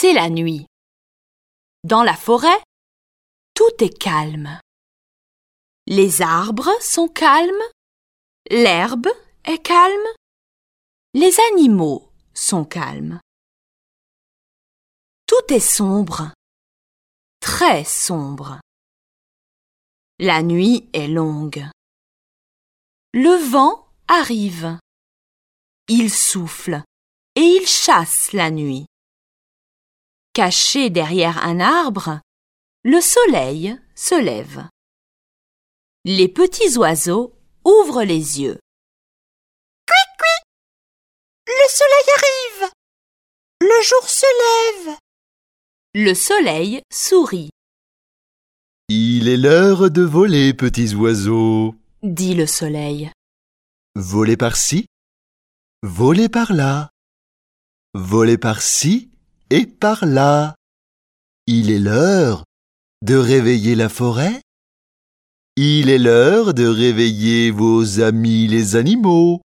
c'est la nuit. Dans la forêt, tout est calme. Les arbres sont calmes, l'herbe est calme, les animaux sont calmes. Tout est sombre, très sombre. La nuit est longue. Le vent arrive. Il souffle et il chasse la nuit. Caché derrière un arbre, le soleil se lève. Les petits oiseaux ouvrent les yeux. Couic, couic! Le soleil arrive! Le jour se lève! Le soleil sourit, Il est l'heure de voler, petits oiseaux. dit le soleil. Volez par-ci, volez par-là, volez par-ci et par-là. Il est l'heure de réveiller la forêt. Il est l'heure de réveiller vos amis les animaux.